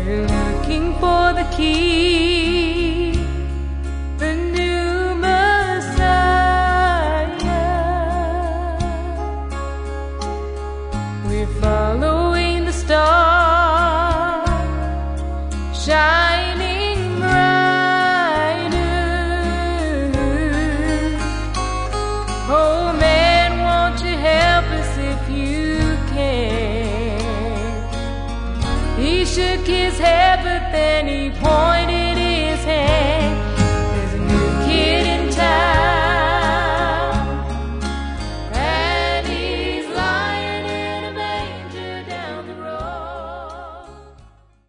We're looking for the key, the new Messiah. We're following the star, shining brighter. Oh man, won't you help us if you can? He shook his head, but then he pointed his hand.